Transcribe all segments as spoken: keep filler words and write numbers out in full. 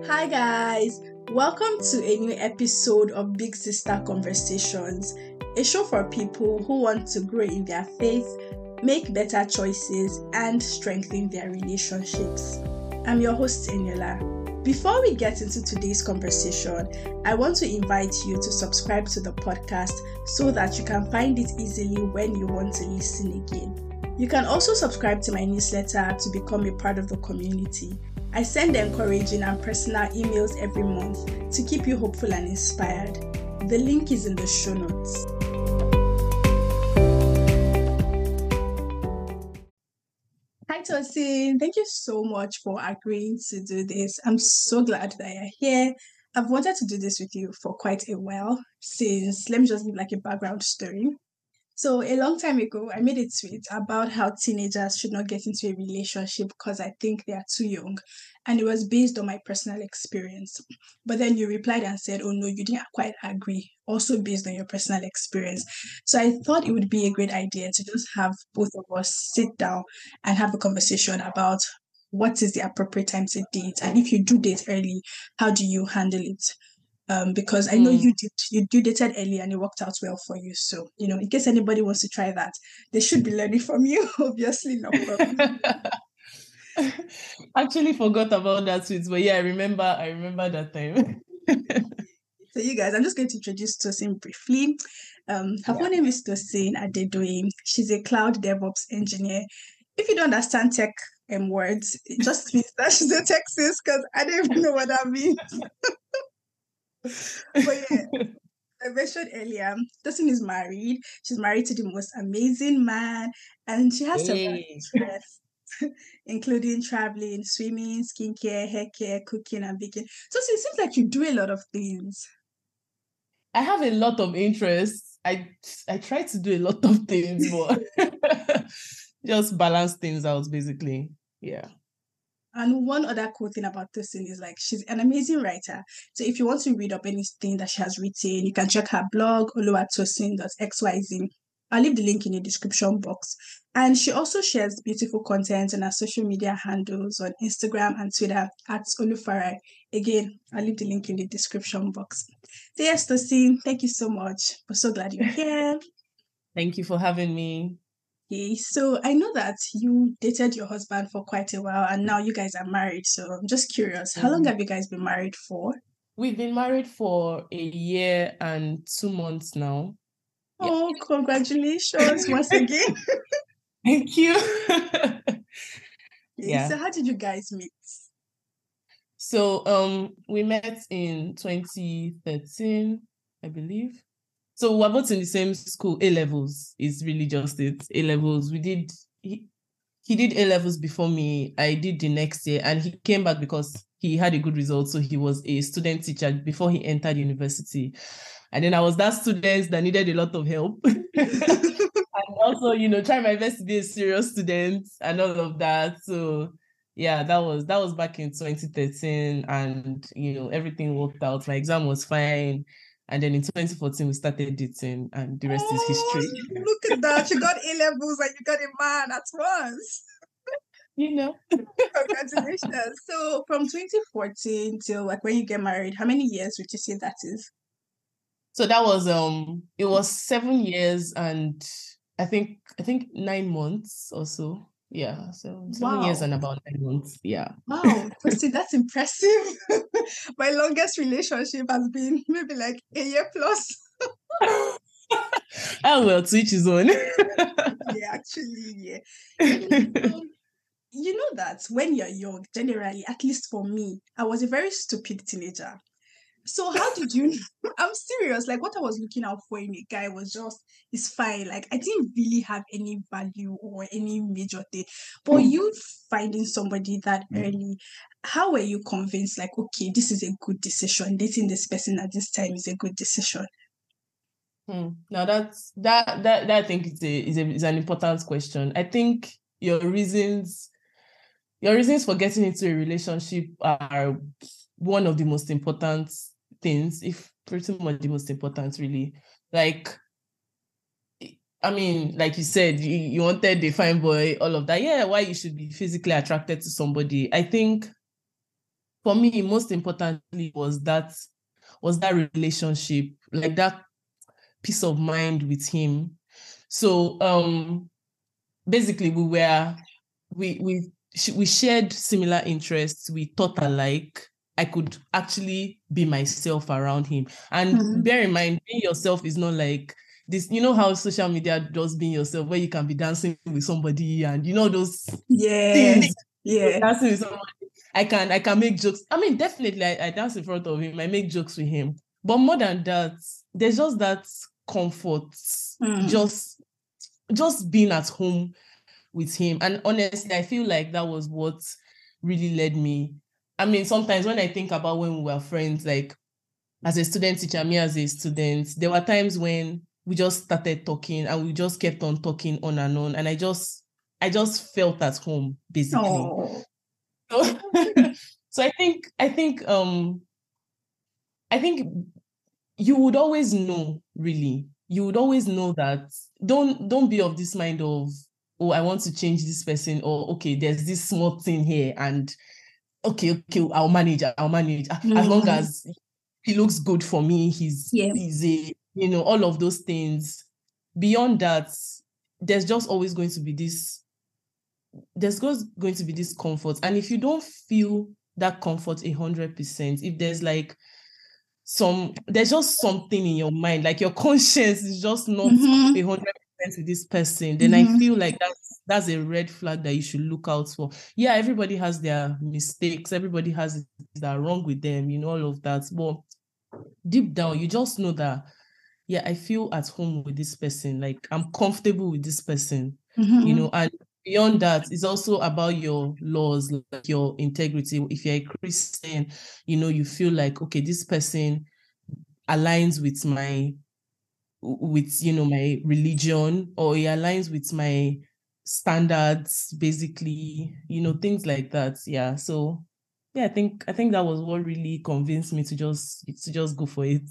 Hi guys, welcome to a new episode of Big Sister Conversations, a show for people who want to grow in their faith, make better choices, and strengthen their relationships. I'm your host, Eniola. Before we get into today's conversation, I want to invite you to subscribe to the podcast so that you can find it easily when you want to listen again. You can also subscribe to my newsletter to become a part of the community. I send encouraging and personal emails every month to keep you hopeful and inspired. The link is in the show notes. Hi Tosin, thank you so much for agreeing to do this. I'm so glad that you're here. I've wanted to do this with you for quite a while since, let me just give like a background story. So a long time ago, I made a tweet about how teenagers should not get into a relationship because I think they are too young. And it was based on my personal experience. But then you replied and said, oh no, you didn't quite agree, also based on your personal experience. So I thought it would be a great idea to just have both of us sit down and have a conversation about what is the appropriate time to date. And if you do date early, how do you handle it? Um, because I know mm. you did you, you dated early and it worked out well for you. So, you know, in case anybody wants to try that, they should be learning from you, obviously not from me. Actually forgot about that tweet, but yeah, I remember I remember that time. So you guys, I'm just going to introduce Tosin briefly. Um, her yeah. full name is Tosin Adedoyin. She's a cloud DevOps engineer. If you don't understand tech um, words, it just means that she's a Texas because I don't even know what that means. But yeah, I mentioned earlier, Tosin is married. She's married to the most amazing man, and she has several interests, including traveling, swimming, skincare, hair care, cooking, and baking. So it seems like you do a lot of things. I have a lot of interests. I I try to do a lot of things, but just balance things out, basically. Yeah. And one other cool thing about Tosin is like she's an amazing writer. So if you want to read up anything that she has written, you can check her blog, oluwatosin dot x y z. I'll leave the link in the description box. And she also shares beautiful content on her social media handles on Instagram and Twitter at Olufarai. Again, I'll leave the link in the description box. So yes, Tosin, thank you so much. We're so glad you're here. Thank you for having me. Okay, so I know that you dated your husband for quite a while and now you guys are married. So I'm just curious, how long have you guys been married for? We've been married for a year and two months now. Oh, yeah. Congratulations once again. Thank you. Okay, yeah. So how did you guys meet? So um, we met in twenty thirteen, I believe. So we're both in the same school, A-levels is really just it. A-levels, we did, he, he did A-levels before me. I did the next year and he came back because he had a good result. So he was a student teacher before he entered university. And then I was that student that needed a lot of help. And also, you know, try my best to be a serious student and all of that. So yeah, that was, that was back in twenty thirteen and, you know, everything worked out. My exam was fine. And then in twenty fourteen, we started dating, and the rest oh, is history. Look at that. You got A-levels and you got a man at once. You know. Congratulations. So from twenty fourteen till like when you get married, how many years would you say that is? So that was, um, it was seven years and I think, I think nine months or so. Yeah, so seven wow. years and about nine months. Yeah. Wow, Christy, that's impressive. My longest relationship has been maybe like a year plus. Oh well, to each his own. Yeah, actually, yeah. So, you know that when you're young, generally, at least for me, I was a very stupid teenager. So how did you, I'm serious, like what I was looking out for in a guy was just, it's fine. Like I didn't really have any value or any major thing. But mm. you finding somebody that early, how were you convinced like, okay, this is a good decision. Dating this person at this time is a good decision? Hmm. Now that's, that, that, that I think is a, is a, is an important question. I think your reasons, your reasons for getting into a relationship are one of the most important things, if pretty much the most important, really. Like, I mean, like you said, you, you wanted a fine boy, all of that. Yeah, why you should be physically attracted to somebody. I think for me, most importantly was that was that relationship, like that peace of mind with him. So um basically we were we we we shared similar interests, we thought alike. I could actually be myself around him. And Mm-hmm. bear in mind, being yourself is not like this, you know how social media does being yourself, where you can be dancing with somebody and you know those Yeah. things. Yeah. Dancing with somebody. I can I can make jokes. I mean, definitely I, I dance in front of him. I make jokes with him. But more than that, there's just that comfort, Mm. just just being at home with him. And honestly, I feel like that was what really led me. I mean, sometimes when I think about when we were friends, like as a student teacher, me as a student, there were times when we just started talking and we just kept on talking on and on. And I just I just felt at home, basically. Oh. So, so I think I think um I think you would always know, really. You would always know that don't don't be of this mind of, oh, I want to change this person, or okay, there's this small thing here, and okay, okay, I'll manage, I'll manage. Mm. As long as he looks good for me, he's yeah. he's a, you know, all of those things. Beyond that, there's just always going to be this, there's going to be this comfort. And if you don't feel that comfort a hundred percent, if there's like some, there's just something in your mind, like your conscience is just not a hundred percent with this person, then mm-hmm. I feel like that's that's a red flag that you should look out for. Yeah, everybody has their mistakes, everybody has that wrong with them, you know, all of that. But deep down, you just know that, yeah, I feel at home with this person, like I'm comfortable with this person, mm-hmm. you know. And beyond that, it's also about your laws, like your integrity. If you're a Christian, you know, you feel like, okay, this person aligns with my, with, you know, my religion, or it aligns with my standards, basically, you know, things like that. Yeah. So yeah, I think I think that was what really convinced me to just to just go for it.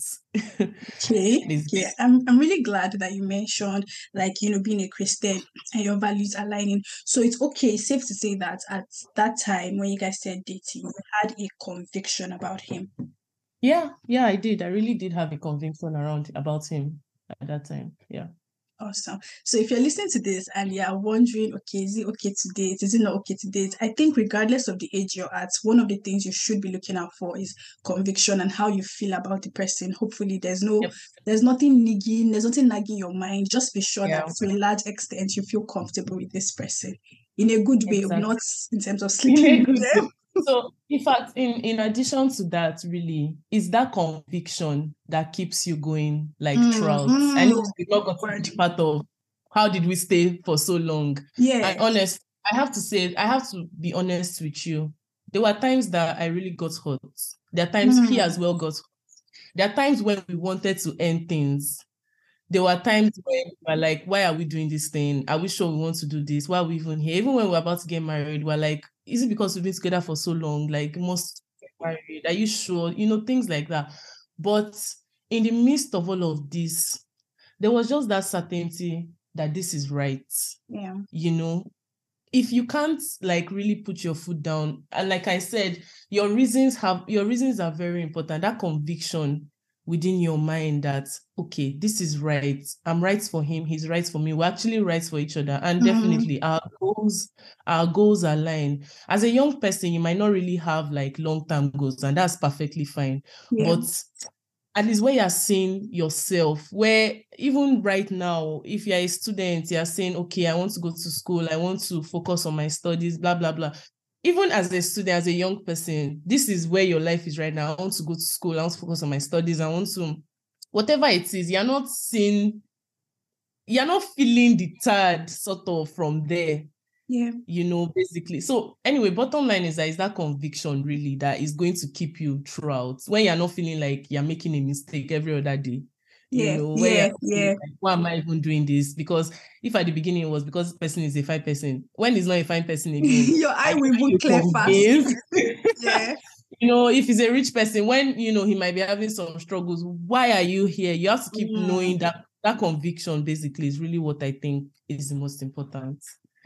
Okay. Yeah, I'm I'm really glad that you mentioned, like, you know, being a Christian and your values aligning. So it's okay, safe to say that at that time when you guys started dating, you had a conviction about him. Yeah, yeah, I did. I really did have a conviction around about him at that time. Yeah. Awesome. So if you're listening to this and you're wondering, okay, is it okay to date? Is it not okay to date? I think regardless of the age you're at, one of the things you should be looking out for is conviction and how you feel about the person. Hopefully there's no, yep. there's nothing nagging, there's nothing nagging your mind. Just be sure yeah. that to a large extent you feel comfortable with this person in a good way, exactly. Not in terms of sleeping with them. So, in fact, in, in addition to that, really, it's that conviction that keeps you going, like, mm, throughout. Mm. I know we've not got to the part of how did we stay for so long. Yeah. And honest, I have to say, I have to be honest with you. There were times that I really got hurt. There are times mm. he as well got hurt. There are times when we wanted to end things. There were times when we were like, why are we doing this thing? Are we sure we want to do this? Why are we even here? Even when we're about to get married, we're like, is it because we've been together for so long? Like, must get married? Are you sure? You know, things like that. But in the midst of all of this, there was just that certainty that this is right. Yeah. You know, if you can't like really put your foot down, and like I said, your reasons have your reasons are very important. That conviction within your mind that, okay, this is right. I'm right for him. He's right for me. We're actually right for each other. And mm-hmm. definitely our goals, our goals align. As a young person, you might not really have like long-term goals, and that's perfectly fine. Yeah. But at least where you're seeing yourself, where even right now, if you're a student, you're saying, okay, I want to go to school. I want to focus on my studies, blah, blah, blah. Even as a student, as a young person, this is where your life is right now. I want to go to school. I want to focus on my studies. I want to, whatever it is, you're not seeing, you're not feeling deterred sort of from there. Yeah. You know, basically. So anyway, bottom line is that is that conviction really that is going to keep you throughout when you're not feeling like you're making a mistake every other day. Yeah, you know, yeah, yeah. Like, why am I even doing this? Because if at the beginning it was because this person is a fine person, when it's not a fine person again, your eye will move clear fast. Yeah. You know, if he's a rich person, when, you know, he might be having some struggles, why are you here? You have to keep mm. knowing that that conviction basically is really what I think is the most important.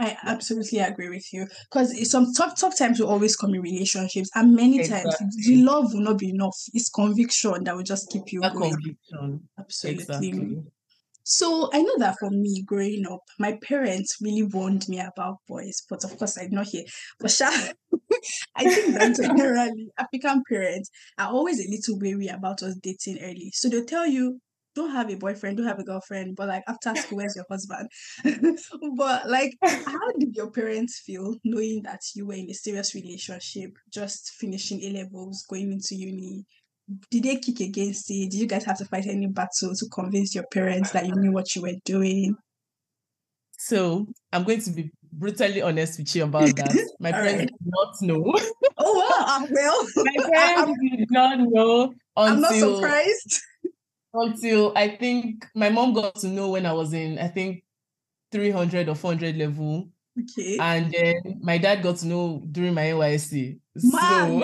I absolutely agree with you because some tough tough times will always come in relationships, and many times the Exactly. love will not be enough. It's conviction that will just keep you That going. conviction. Absolutely. Exactly. So I know that for me growing up, my parents really warned me about boys, but of course I did not hear. But sha, I think that generally African parents are always a little wary about us dating early. So they'll tell you, don't have a boyfriend, don't have a girlfriend, but like after school, where's your husband? But like, how did your parents feel knowing that you were in a serious relationship, just finishing A levels, going into uni? Did they kick against it? Did you guys have to fight any battle to convince your parents that you knew what you were doing? So I'm going to be brutally honest with you about that. My All parents right. did not know. Oh wow. Ah, well, My I, I'm parents did not know I'm not until surprised. until I think my mom got to know when I was in, I think, three hundred or four hundred level. Okay. And then my dad got to know during my N Y S C. Mad. So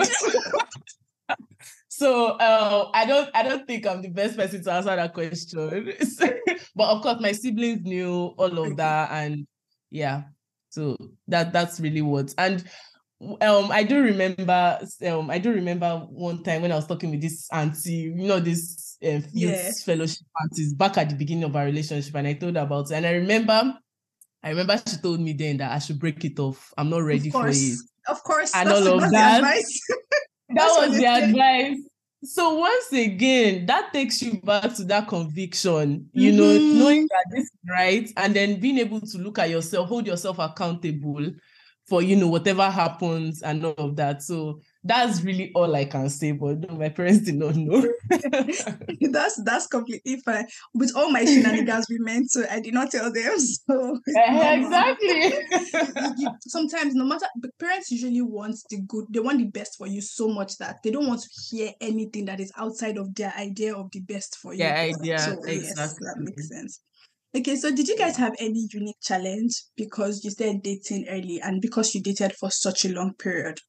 so uh, I don't I don't think I'm the best person to answer that question. But of course my siblings knew all of Okay. that, and yeah. So that that's really what. And um I do remember um I do remember one time when I was talking with this auntie, you know, this uh, youth Yeah. fellowship aunties back at the beginning of our relationship, and I told her about it. And I remember I remember she told me then that I should break it off. I'm not Of ready for it. course. Of course. And That's all of that's the that. advice. That That's what was they the say. advice. So once again, that takes you back to that conviction, you know, knowing Mm-hmm. that this is right, and then being able to look at yourself, hold yourself accountable for, you know, whatever happens and all of that. So that's really all I can say, but no, my parents did not know. that's that's completely fine. With all my shenanigans we meant to, I did not tell them, so it's normal. Exactly. You- you- sometimes no matter but parents usually want the good, they want the best for you so much that they don't want to hear anything that is outside of their idea of the best for you. Yeah, So idea. yes, that Exactly. makes sense. Okay, so did you guys have any unique challenge because you started dating early and because you dated for such a long period?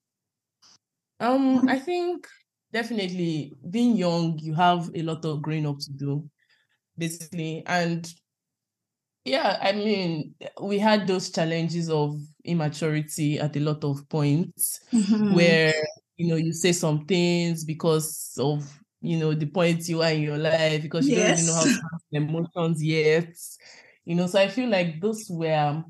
Um, I think definitely being young, you have a lot of growing up to do, basically. And yeah, I mean, we had those challenges of immaturity at a lot of points Mm-hmm. where, you know, you say some things because of, you know, the point you are in your life, because you don't really know Yes. how to handle emotions yet. You know, so I feel like those were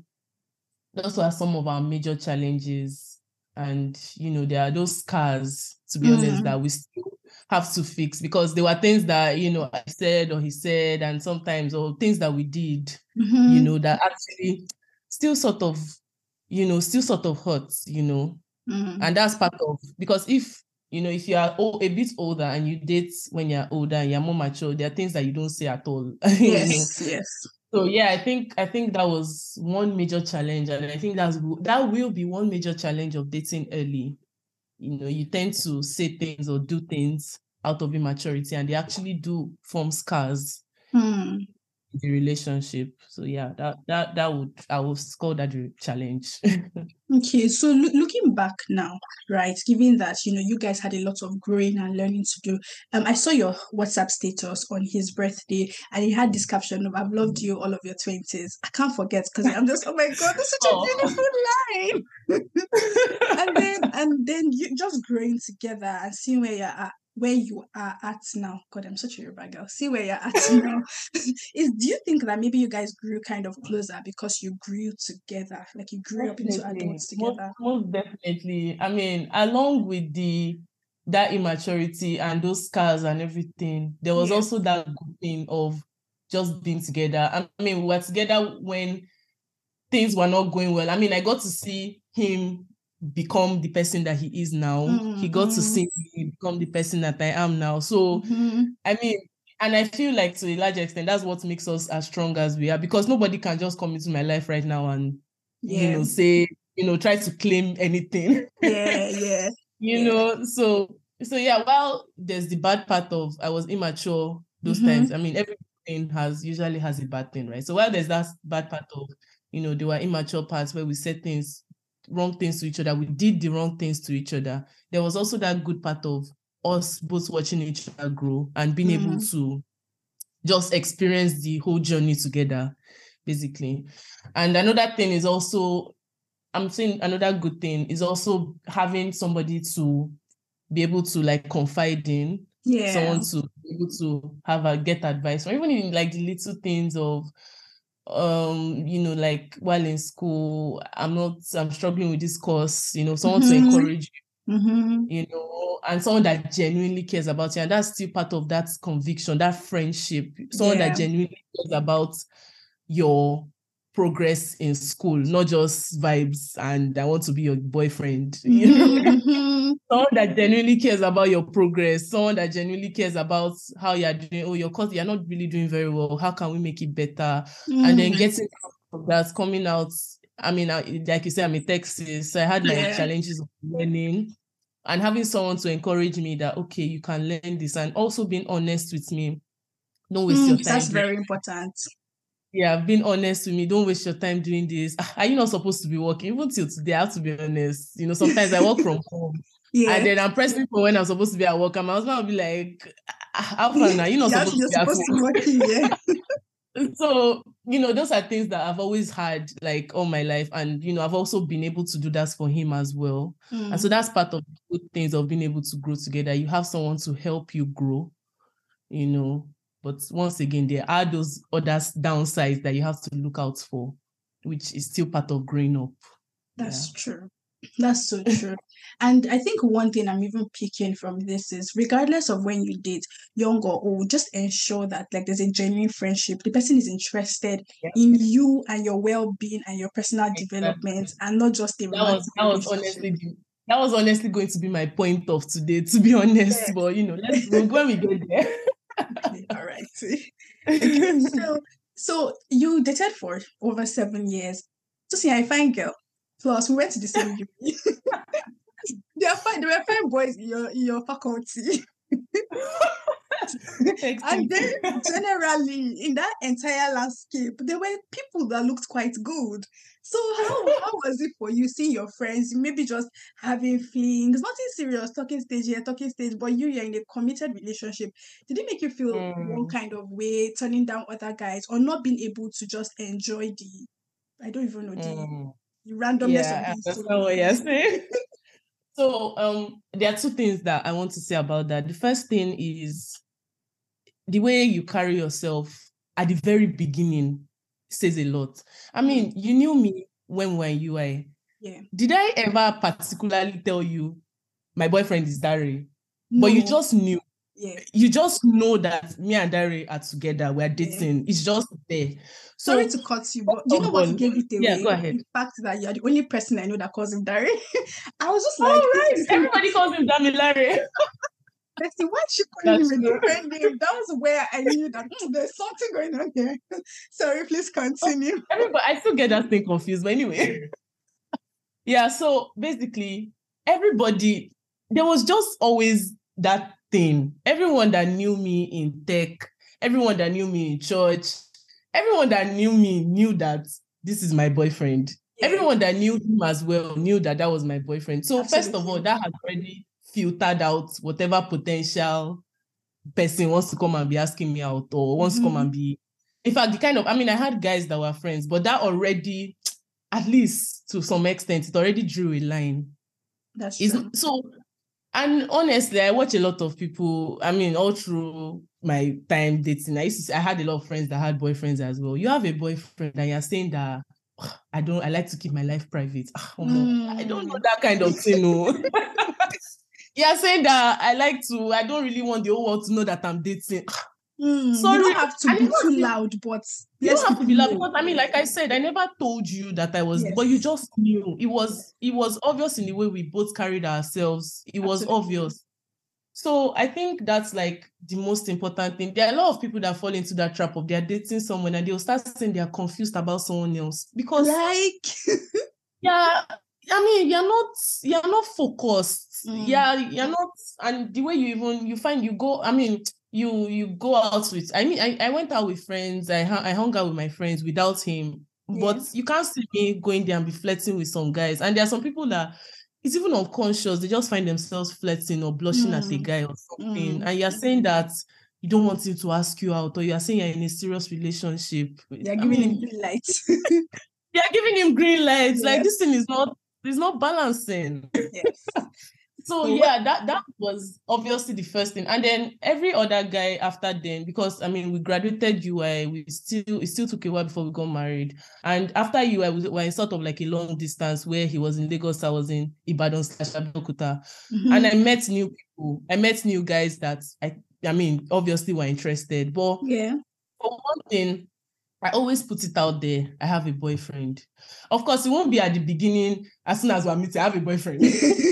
those were some of our major challenges. And, you know, there are those scars, to be honest, Mm. that we still have to fix, because there were things that, you know, I said or he said, and sometimes, or things that we did, you Mm-hmm. know, that actually still sort of, you know, still sort of hurts, you know. Mm. And that's part of, because if, you know, if you are old, a bit older and you date when you're older and you're more mature, there are things that you don't say at all, you know. Yes, yes. So yeah, I think I think that was one major challenge, and I think that's that will be one major challenge of dating early. You know, you tend to say things or do things out of immaturity, and they actually do form scars Hmm. in the relationship. So yeah, that that that would I would call that a challenge. Okay, so loo- looking back now, right, given that you know you guys had a lot of growing and learning to do, um, I saw your WhatsApp status on his birthday, and he had this caption of "I've loved you all of your twenties." I can't forget because I'm just, oh my god, that's such a Oh. beautiful line. And then and then you just growing together and seeing where you're at, where you are at now. God, I'm such a Yoruba girl. See where you're at now. Is do you think that maybe you guys grew kind of closer because you grew together, like you grew up into Definitely, adults most together? most definitely. I mean, along with the that immaturity and those scars and everything, there was Yeah. also that good thing of just being together. I mean, we were together when things were not going well. I mean, I got to see him become the person that he is now. He got to Mm-hmm. see me become the person that I am now. So, Mm-hmm. I mean, and I feel like to a large extent, that's what makes us as strong as we are, because nobody can just come into my life right now and, you Yeah. know, say, you know, try to claim anything. Yeah. Yeah. You Yeah. know, so so yeah, while there's the bad part of I was immature those Mm-hmm. times. I mean, everything has usually has a bad thing, right? So while there's that bad part of, you know, there were immature parts where we said things, wrong things to each other, we did the wrong things to each other. There was also that good part of us both watching each other grow and being able Mm-hmm. to just experience the whole journey together. basically. And another thing is also, I'm saying another good thing is also having somebody to be able to like confide in, Yeah. someone to be able to have a get advice from, even in like the little things of, um, you know, like while in school, I'm not, I'm struggling with this course, you know, someone Mm-hmm. to encourage you, Mm-hmm. you know, and someone that genuinely cares about you. And that's still part of that conviction, that friendship, someone Yeah. that genuinely cares about your progress in school, not just vibes and I want to be your boyfriend. Mm-hmm. You know? Mm-hmm. Someone that genuinely cares about your progress, someone that genuinely cares about how you're doing. Oh, your course, you're not really doing very well. How can we make it better? Mm-hmm. And then getting that's coming out. I mean, I, like you said, I'm in Texas, so I had my Yeah. challenges of learning and having someone to encourage me that, okay, you can learn this, and also being honest with me. Don't waste Mm, your time. that's doing very important. Yeah, being honest with me. Don't waste your time doing this. Are you not supposed to be working? Even till today, I have to be honest. You know, sometimes I work from home. Yeah. And then I'm pressing for when I'm supposed to be at work. And my husband will be like, how far now? You're not Yeah, supposed you're to be at supposed to be work. working, yeah. So, you know, those are things that I've always had like all my life. And, you know, I've also been able to do that for him as well. Mm. And so that's part of the good things of being able to grow together. You have someone to help you grow, you know. But once again, there are those other downsides that you have to look out for, which is still part of growing up. That's yeah. true. That's so true. And I think one thing I'm even picking from this is, regardless of when you date, young or old, just ensure that like there's a genuine friendship. The person is interested Yeah. in you and your well-being and your personal Exactly. development, and not just a That romantic was that was relationship. honestly that was honestly going to be my point of today, to be honest. Yeah. But you know, let's go when we get there. Okay, all right. Okay, so so you dated for over seven years. So see, I find girl. Plus, we went to the same uni. There are fine. There were fine boys in your in your faculty. And then generally in that entire landscape, there were people that looked quite good. So how how was it for you seeing your friends, maybe just having flings, nothing serious, talking stage here, talking stage, but you you're in a committed relationship? Did it make you feel Mm. one kind of way, turning down other guys, or not being able to just enjoy the, I don't even know, the, Mm. the randomness Yeah, of I these understand what you're saying. So um, there are two things that I want to say about that. The first thing is the way you carry yourself at the very beginning says a lot. I mean, you knew me when we were in U I. Yeah. Did I ever particularly tell you my boyfriend is Dari? No. But you just knew. Yeah. You just know that me and Dari are together. We're dating. Yeah. It's just there. So, sorry to cut you, but do you know what gave it away? Yeah, go ahead. The fact that you're the only person I know that calls him Dari. I was just Oh, like, right. this Everybody calls him Damilare. Bestie, why is she calling That's him a true. different name? That was where I knew that mm, there's something going on here. Sorry, please continue. Everybody, I still get that thing confused, but anyway. Yeah, so basically, everybody, there was just always that thing. Everyone that knew me in tech, everyone that knew me in church, everyone that knew me knew that this is my boyfriend. Yeah. Everyone that knew him as well knew that that was my boyfriend. So Absolutely. First of all, that has already filtered out whatever potential person wants to come and be asking me out or wants mm-hmm. to come and be, in fact, the kind of, I mean, I had guys that were friends, but that already, at least to some extent, it already drew a line. That's it's, true. So, and honestly, I watch a lot of people, I mean, all through my time dating, I used to, I had a lot of friends that had boyfriends as well. You have a boyfriend and you're saying that, I don't, I like to keep my life private. Mm. I don't know that kind of thing, no. You're saying that I like to, I don't really want the whole world to know that I'm dating. Mm, Sorry, you don't have to be too loud, but you don't have to be loud because I mean, like I said, I never told you that I was, yes. but you just knew. It was, it was obvious in the way we both carried ourselves. It was Absolutely. Obvious. So I think that's like the most important thing. There are a lot of people that fall into that trap of they're dating someone and they'll start saying they're confused about someone else because, like, yeah. I mean, you're not, you're not focused. Mm. Yeah, you're not, and the way you even, you find you go, I mean, you, you go out with, I mean, I, I went out with friends, I, I hung out with my friends without him, yeah. But you can't see me going there and be flirting with some guys. And there are some people that, it's even unconscious, they just find themselves flirting or blushing mm. at a guy or something. Mm. And you're saying that you don't want him to ask you out, or you are saying you're in a serious relationship. You're I giving mean, him green lights. you're giving him green lights. Yes. Like, this thing is not, it's not balancing. Yes. So, So yeah, that, that was obviously the first thing. And then every other guy after then, because, I mean, we graduated U I, we still, it still took a while before we got married. And after U I, we were in sort of like a long distance where he was in Lagos, I was in Ibadan slash Abeokuta. Mhm. And I met new people. I met new guys that, I, I mean, obviously were interested. But yeah. for one thing, I always put it out there, I have a boyfriend. Of course, it won't be at the beginning, as soon as we're meeting, I have a boyfriend.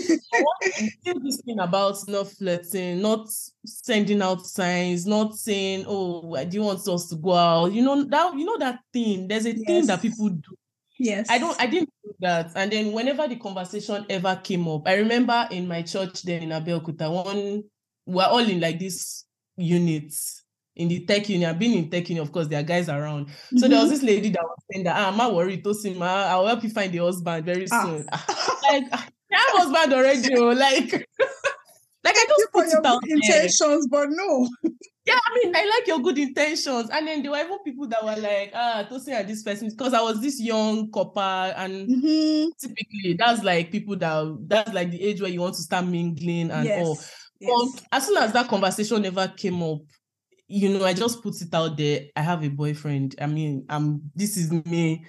Still this thing about not flirting, not sending out signs, not saying, oh, do you want us to go out? You know, that you know that thing. There's a Yes. thing that people do. Yes. I don't, I didn't do that. And then whenever the conversation ever came up, I remember in my church there in Abeokuta, one, we're all in like this units. In the tech union, I've been in tech union, of course, there are guys around. Mm-hmm. So there was this lady that was saying that, ah, I'm not worried, Tosin, I'll help you find the husband very Ah. soon. Like, I have husband already, oh, like, like I just put it out intentions, there. But no. Yeah, I mean, I like your good intentions. And then there were even people that were like, ah, Tosin and this person, because I was this young couple, and mm-hmm. typically that's like people that, that's like the age where you want to start mingling and yes. all. Yes. But as soon as that conversation never came up, you know, I just put it out there. I have a boyfriend. I mean, I'm, this is me.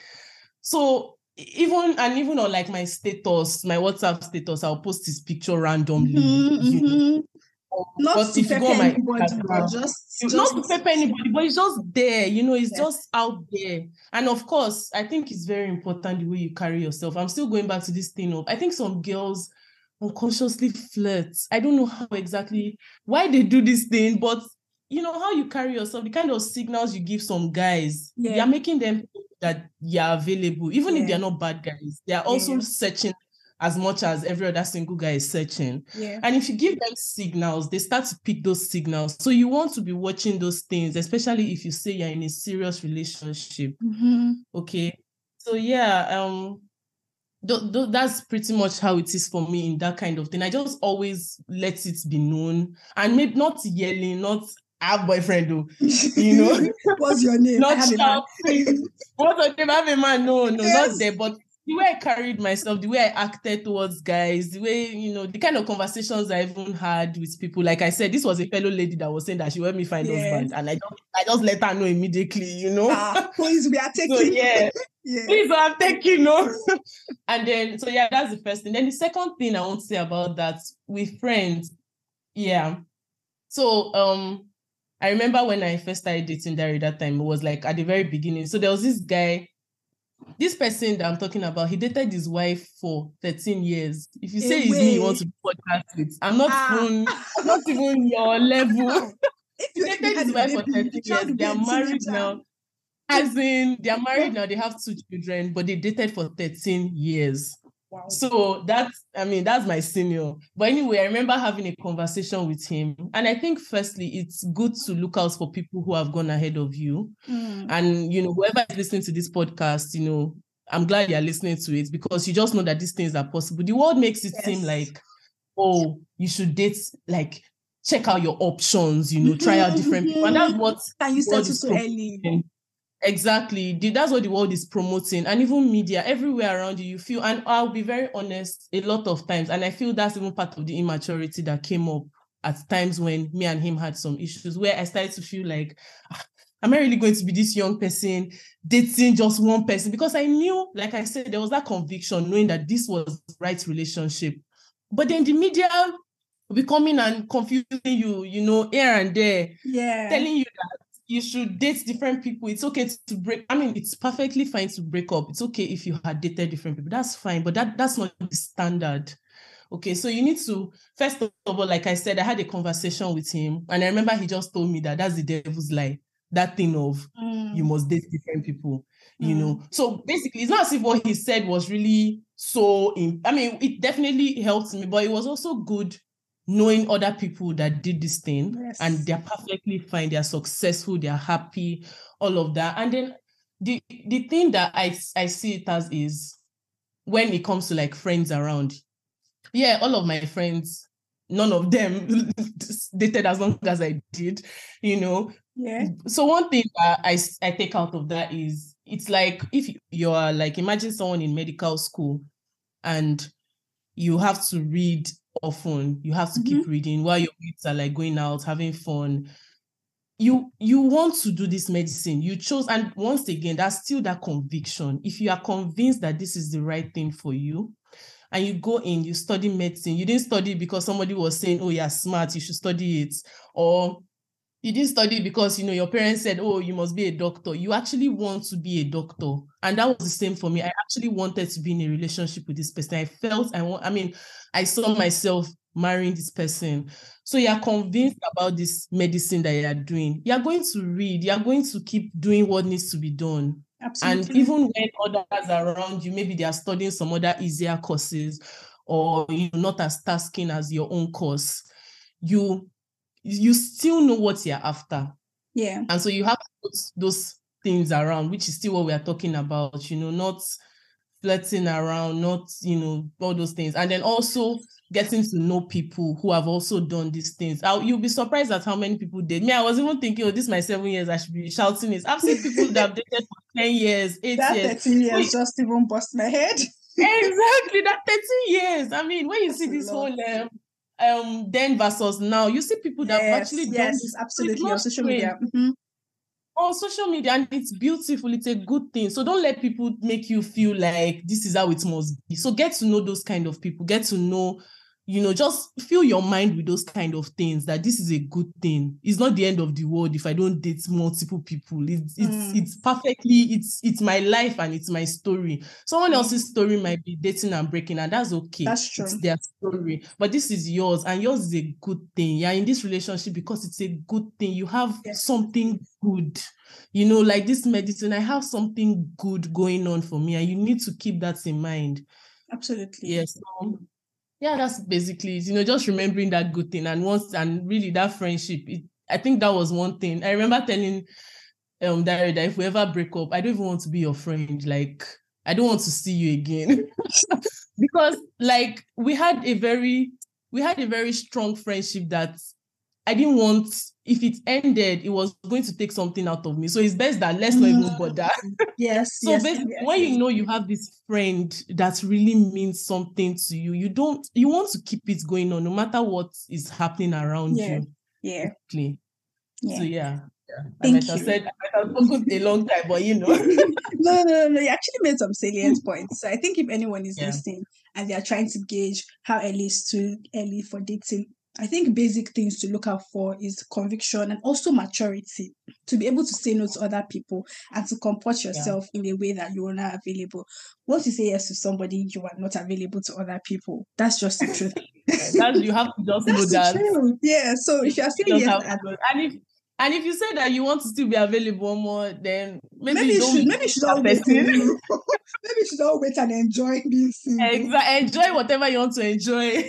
So even, and even on like my status, my WhatsApp status, I'll post his picture randomly. Mm-hmm, you mm-hmm. know. Not but to if you pepper go on my anybody, but just, just not to pepper anybody, but it's just there, you know, it's yes. just out there. And of course, I think it's very important the way you carry yourself. I'm still going back to this thing of, I think some girls unconsciously flirt. I don't know how exactly, why they do this thing, but you know, how you carry yourself, the kind of signals you give some guys, yeah. you're making them think that you're available, even yeah. if they're not bad guys. They're also yeah. searching as much as every other single guy is searching. Yeah. And if you give them signals, they start to pick those signals. So you want to be watching those things, especially if you say you're in a serious relationship. Mm-hmm. Okay. So yeah, um, th- th- that's pretty much how it is for me in that kind of thing. I just always let it be known, and maybe not yelling, not I have boyfriend though, you know. What's your name? Not I have shouting. What's your name? I have a man. No, no, yes. not there. But the way I carried myself, the way I acted towards guys, the way, you know, the kind of conversations I even had with people. Like I said, this was a fellow lady that was saying that she helped me find yes. husband, and I just, I just let her know immediately, you know. Ah, please, we are taking. So yeah, yeah. please, I'm taking, no. And then, so yeah, that's the first thing. Then the second thing I want to say about that with friends, yeah. So um. I remember when I first started dating Dari that time, it was like at the very beginning. So there was this guy, this person that I'm talking about, he dated his wife for thirteen years. If you say it's me you want to podcast with, I'm not ah. even I'm not even your level. If he dated his wife for thirteen years, they are married now. As in, they are married now, they have two children, but they dated for thirteen years. Wow. So that's, I mean, that's my senior. But anyway, I remember having a conversation with him. And I think firstly, it's good to look out for people who have gone ahead of you. Mm. And, you know, whoever is listening to this podcast, you know, I'm glad you're listening to it because you just know that these things are possible. The world makes it yes. seem like, oh, you should date, like, check out your options, you know, try out different people. And that's what Can you settle so early? Exactly. That's what the world is promoting. And even media, everywhere around you, you feel, and I'll be very honest, a lot of times, and I feel that's even part of the immaturity that came up at times when me and him had some issues, where I started to feel like, am I really going to be this young person dating just one person? Because I knew, like I said, there was that conviction, knowing that this was the right relationship. But then the media will be coming and confusing you, you know, here and there, yeah, telling you that you should date different people. It's okay to break. I mean, it's perfectly fine to break up. It's okay if you had dated different people. That's fine, but that, that's not the standard. Okay, so you need to, first of all, like I said, I had a conversation with him, and I remember he just told me that that's the devil's lie. That thing of mm. you must date different people, you mm. know. So basically, it's not as if what he said was really so, in, I mean, it definitely helped me, but it was also good knowing other people that did this thing yes. and they're perfectly fine, they're successful, they're happy, all of that. And then the, the thing that I, I see it as is when it comes to like friends around, yeah, all of my friends none of them dated as long as I did, you know. Yeah. So one thing that I, I take out of that is, it's like, if you are like, imagine someone in medical school and you have to read often, you have to mm-hmm. keep reading while your mates are like going out, having fun. You you want to do this medicine, you chose, and once again, that's still that conviction. If you are convinced that this is the right thing for you, and you go in, you study medicine, you didn't study because somebody was saying, oh, you're smart, you should study it, or you didn't study because, you know, your parents said, oh, you must be a doctor. You actually want to be a doctor. And that was the same for me. I actually wanted to be in a relationship with this person. I felt, I want, I mean, I saw myself marrying this person. So you're convinced about this medicine that you're doing. You're going to read, you're going to keep doing what needs to be done. Absolutely. And even when others are around you, maybe they are studying some other easier courses, or, you know, not as tasking as your own course, you you still know what you're after. Yeah. And so you have to put those things around, which is still what we are talking about, you know, not flirting around, not, you know, all those things. And then also getting to know people who have also done these things. I'll, you'll be surprised at how many people did. Me, I was even thinking, oh, this is my seven years, I should be shouting this. I've seen people that have dated for ten years, eight that years. That thirteen years just even bust my head. Exactly, that thirteen years. I mean, when you That's see this whole... Um, Um, then versus now, you see people that yes, have actually yes, done this. absolutely, on social media. Mm-hmm. On social media, and it's beautiful, it's a good thing. So don't let people make you feel like this is how it must be. So get to know those kind of people, get to know, you know, just fill your mind with those kind of things, that this is a good thing. It's not the end of the world if I don't date multiple people. It's it's mm. it's perfectly, it's it's my life and it's my story. Someone mm. else's story might be dating and breaking, and that's okay. That's true. It's their story. But this is yours, and yours is a good thing. You're in this relationship because it's a good thing. You have yes. something good. You know, like this medicine, I have something good going on for me, and you need to keep that in mind. Absolutely. Yes. So, yeah, that's basically it. You know, just remembering that good thing, and once, and really that friendship. It, I think that was one thing. I remember telling um Dario that if we ever break up, I don't even want to be your friend. Like, I don't want to see you again. Because like we had a very we had a very strong friendship that I didn't want, if it ended, it was going to take something out of me. So it's best that let's not even bother. Yes. So yes, basically, yes, when yes. you know you have this friend that really means something to you, you don't, you want to keep it going on no matter what is happening around yeah. you. Yeah. Basically. Yeah. So yeah. yeah. I Thank might you. have said I might have spoken a long time, but you know. no, no, no, no. You actually made some salient points. So I think if anyone is Yeah. listening and they are trying to gauge how early is too early for dating, I think basic things to look out for is conviction and also maturity, to be able to say no to other people and to comport yourself yeah. in a way that you are not available. Once you say yes to somebody, you are not available to other people. That's just the truth. That's, you have to just know that. Truth. Yeah. So if you are saying yes, and, and if and if you say that you want to still be available more, then maybe, maybe you don't should maybe you should not wait. maybe you should not wait and enjoy being single. Exactly. Enjoy whatever you want to enjoy.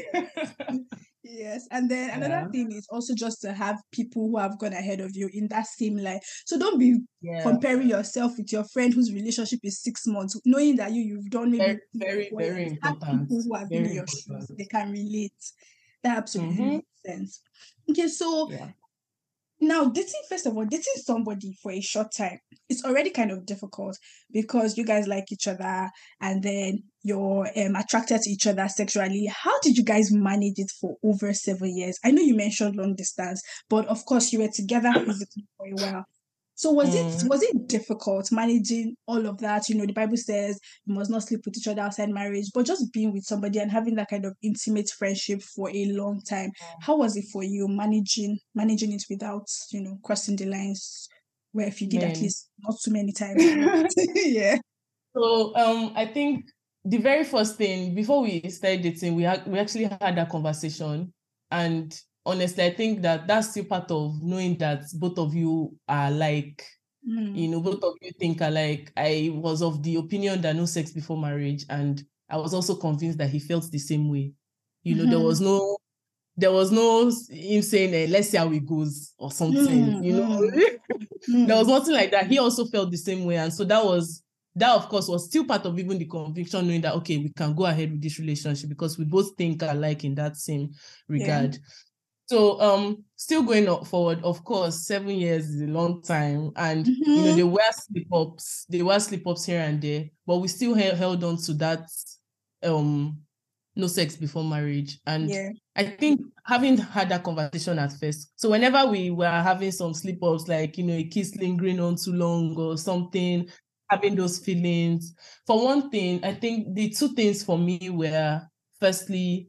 Yes, and then yeah. another thing is also just to have people who have gone ahead of you in that same line. So don't be yeah. comparing yourself with your friend whose relationship is six months, knowing that you you've done maybe very very, very important. People who have been in your shoes, they can relate. That absolutely mm-hmm. makes sense. Okay, so. Yeah. Now, dating, first of all, dating somebody for a short time, it's already kind of difficult because you guys like each other and then you're um, attracted to each other sexually. How did you guys manage it for over seven years? I know you mentioned long distance, but of course you were together physically for a while. So was mm. it was it difficult managing all of that? You know, the Bible says you must not sleep with each other outside marriage, but just being with somebody and having that kind of intimate friendship for a long time. How was it for you managing managing it without, you know, crossing the lines? Where if you did Man. At least not too many times. Yeah. So um, I think the very first thing before we started dating, we had we actually had that conversation, and honestly, I think that that's still part of knowing that both of you are like, mm. you know, both of you think alike. I was of the opinion that no sex before marriage, and I was also convinced that he felt the same way. You know, mm-hmm. there was no, there was no him saying, eh, let's see how it goes or something, mm-hmm. you know. Mm-hmm. There was nothing like that. He also felt the same way. And so that was that, of course, was still part of even the conviction, knowing that, okay, we can go ahead with this relationship because we both think alike in that same regard. Yeah. So um, still going forward, of course, seven years is a long time. And, mm-hmm. you know, there were slip-ups, there were slip-ups here and there, but we still held, held on to that um, no sex before marriage. And yeah. I think having had that conversation at first, so whenever we were having some slip-ups, like, you know, a kiss lingering on too long or something, having those feelings, for one thing, I think the two things for me were, firstly,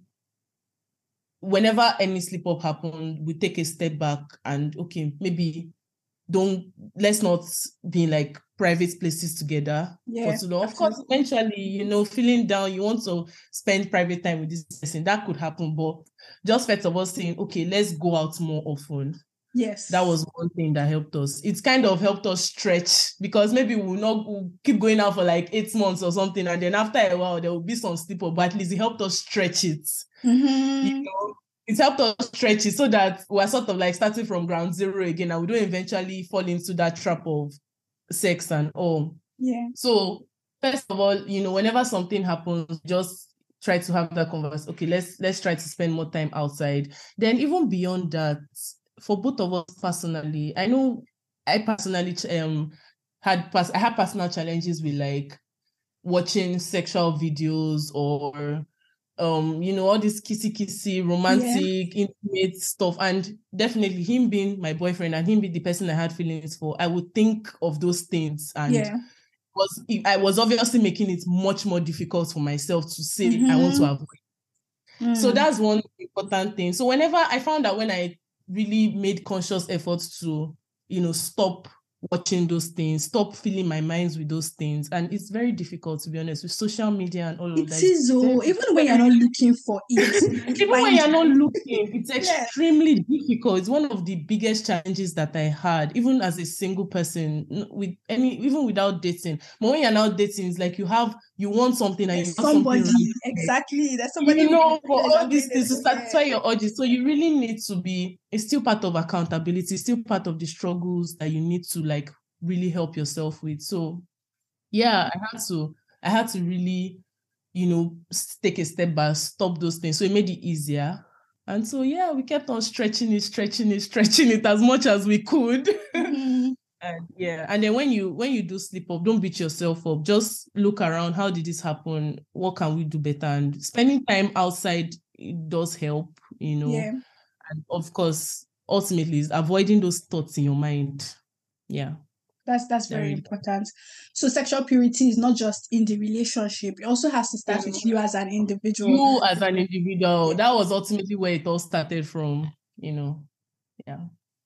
whenever any slip-up happened, we take a step back and, okay, maybe don't, let's not be in like private places together yeah, for too long. Of course, eventually, you know, feeling down, you want to spend private time with this person, that could happen. But just first of all saying, okay, let's go out more often. Yes. That was one thing that helped us. It's kind of helped us stretch, because maybe we'll not we'll keep going out for like eight months or something. And then after a while, there will be some slip-up, but at least it helped us stretch it. Mm-hmm. You know, it's helped us stretch it so that we're sort of like starting from ground zero again, and we don't eventually fall into that trap of sex and all. Yeah. So first of all, you know, whenever something happens, just try to have that conversation. Okay, let's let's try to spend more time outside. Then even beyond that, for both of us personally, I know I personally um had pers- I had personal challenges with like watching sexual videos or um you know, all this kissy kissy romantic yeah. intimate stuff, and definitely him being my boyfriend and him being the person I had feelings for, I would think of those things, and yeah. was I was obviously making it much more difficult for myself to say mm-hmm. I want to avoid. Mm. So that's one important thing. So whenever I found that when I really made conscious efforts to, you know, stop watching those things, stop filling my minds with those things. And it's very difficult, to be honest, with social media and all of it that. It is, oh, even when you're not looking for it. Even when you're not looking, it's extremely yeah. difficult. It's one of the biggest challenges that I had, even as a single person, with any, even without dating. But when you're now dating, it's like you have, you want something and There's you want somebody, something. Exactly. There's somebody. You know, for all these things to satisfy your urges. So you really need to be, it's still part of accountability, still part of the struggles that you need to like really help yourself with. So yeah, I had to, I had to really, you know, take a step back, stop those things. So it made it easier. And so, yeah, we kept on stretching it, stretching it, stretching it as much as we could. Mm-hmm. And yeah, and then when you when you do slip up, don't beat yourself up. Just look around. How did this happen? What can we do better? And spending time outside, it does help, you know. Yeah. And of course, ultimately, is avoiding those thoughts in your mind. Yeah. That's that's very really important. So sexual purity is not just in the relationship. It also has to start mm-hmm. with you as an individual. You as an individual. Yeah. That was ultimately where it all started from, you know. Yeah.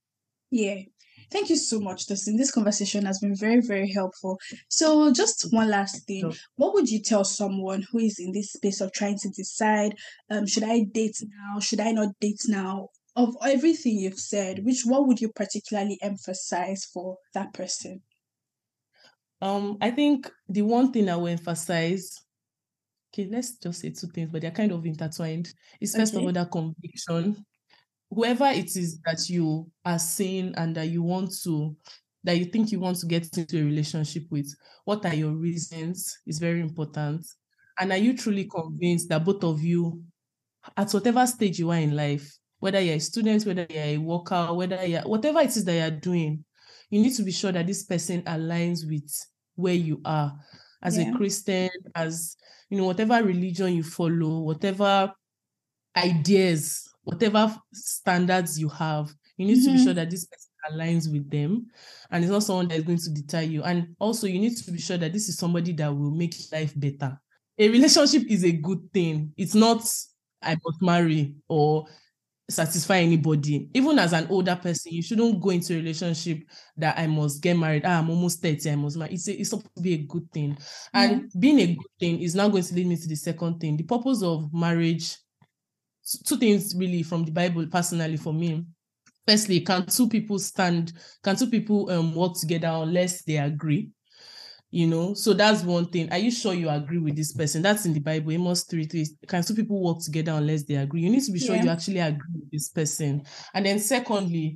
Yeah. Thank you so much, Tosin. This conversation has been very, very helpful. So just one last thing. Sure. What would you tell someone who is in this space of trying to decide, um, should I date now? Should I not date now? Of everything you've said, which what would you particularly emphasize for that person? Um, I think the one thing I will emphasize, okay, let's just say two things, but they're kind of intertwined, is first okay. of all, that conviction. Whoever it is that you are seeing and that you want to, that you think you want to get into a relationship with, what are your reasons is very important. And are you truly convinced that both of you, at whatever stage you are in life, whether you're a student, whether you're a worker, whether you're, whatever it is that you're doing, you need to be sure that this person aligns with where you are as yeah. a Christian, as, you know, whatever religion you follow, whatever ideas, whatever standards you have, you need mm-hmm. to be sure that this person aligns with them, and it's not someone that is going to deter you. And also, you need to be sure that this is somebody that will make life better. A relationship is a good thing. It's not, I must marry or satisfy anybody. Even as an older person, you shouldn't go into a relationship that I must get married. Ah, I'm almost thirty, I must marry. It's, a, it's supposed to be a good thing. And mm-hmm. being a good thing is now going to lead me to the second thing. The purpose of marriage, two things really from the Bible personally for me. Firstly, can two people stand, can two people um, work together unless they agree? You know, so that's one thing. Are you sure you agree with this person? That's in the Bible, Amos three three. Can two people work together unless they agree? You need to be sure yeah. you actually agree with this person. And then secondly,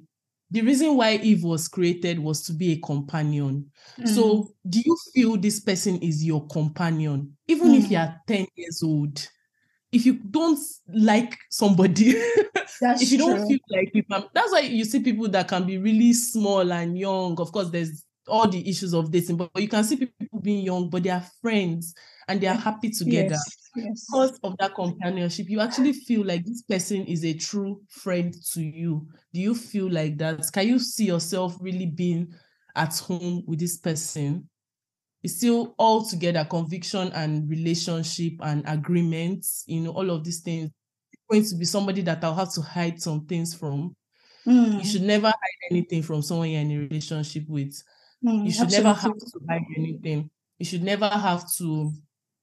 the reason why Eve was created was to be a companion. Mm. So do you feel this person is your companion? Even mm. if you are ten years old, if you don't like somebody, that's if you true. don't feel like you can, that's why you see people that can be really small and young. Of course, there's all the issues of dating, but you can see people being young, but they are friends and they are happy together. Yes, yes. Because of that companionship, you actually feel like this person is a true friend to you. Do you feel like that? Can you see yourself really being at home with this person? It's still all together, conviction and relationship and agreements, you know, all of these things. It's going to be somebody that I'll have to hide some things from. Mm. You should never hide anything from someone you're in a relationship with. Mm, you should absolutely. never have to hide anything. You should never have to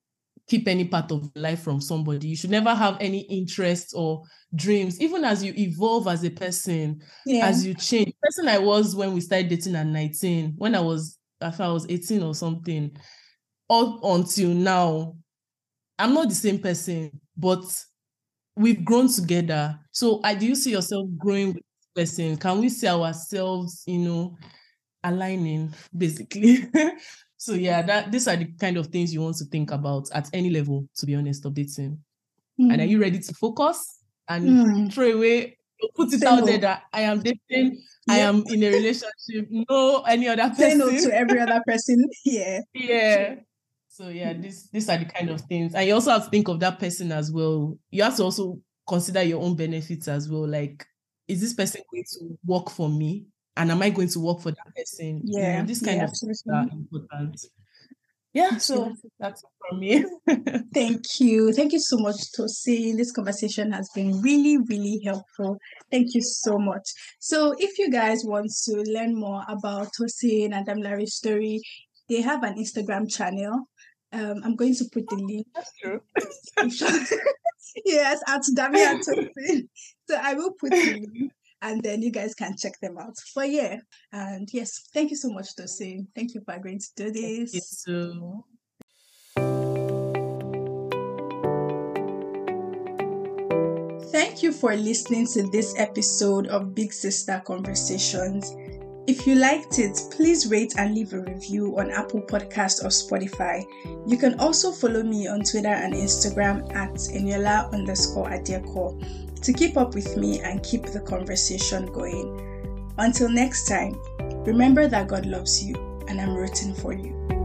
keep any part of life from somebody. You should never have any interests or dreams, even as you evolve as a person, yeah. as you change. The person I was when we started dating at nineteen, when I was I thought I was eighteen or something, up until now, I'm not the same person, but we've grown together. So I do you see yourself growing with this person? Can we see ourselves, you know, aligning, basically? So yeah, that these are the kind of things you want to think about at any level, to be honest, of dating. Mm. And are you ready to focus and mm. throw away, put it Say out no. there that I am dating, Yep. I am in a relationship, no any other person. Say no to every other person. Yeah. Yeah. So yeah, this these are the kind of things. And you also have to think of that person as well. You have to also consider your own benefits as well. Like, is this person going to work for me? And am I going to work for that person? Yeah. You know, this kind yeah, of things are important. Yeah, so that's it from me. Thank you. Thank you so much, Tosin. This conversation has been really, really helpful. Thank you so much. So if you guys want to learn more about Tosin and Damilare's story, they have an Instagram channel. Um, I'm going to put the link. That's true. Yes, at Dami and Tosin. So I will put the link. And then you guys can check them out. But yeah, and yes, thank you so much, Tosin. Thank you for agreeing to do this. Thank you too. Thank you for listening to this episode of Big Sister Conversations. If you liked it, please rate and leave a review on Apple Podcasts or Spotify. You can also follow me on Twitter and Instagram at Eniola underscore Adieko to keep up with me and keep the conversation going. Until next time, remember that God loves you and I'm rooting for you.